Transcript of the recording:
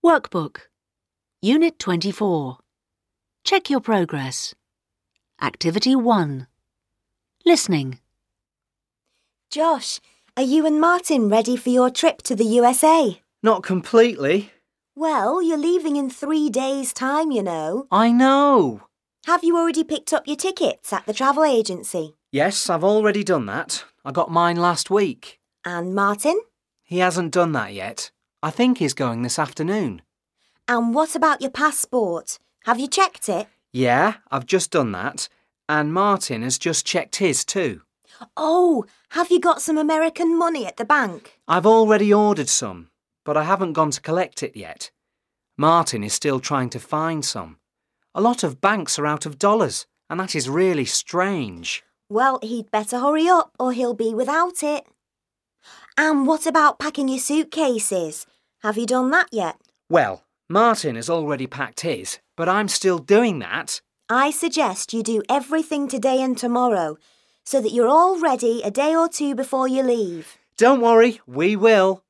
Workbook, Unit 24. Check your progress. Activity 1. Listening. Josh, are you and Martin ready for your trip to the USA? Not completely. Well, you're leaving in 3 days' time, you know. I know. Have you already picked up your tickets at the travel agency? Yes, I've already done that. I got mine last week. And Martin? He hasn't done that yet. I think he's going this afternoon. And what about your passport? Have you checked it? Yeah, I've just done that. And Martin has just checked his too. Oh, have you got some American money at the bank? I've already ordered some, but I haven't gone to collect it yet. Martin is still trying to find some. A lot of banks are out of dollars, and that is really strange. Well, he'd better hurry up or he'll be without it. And what about packing your suitcases? Have you done that yet? Well, Martin has already packed his, but I'm still doing that. I suggest you do everything today and tomorrow, so that you're all ready a day or two before you leave. Don't worry, we will.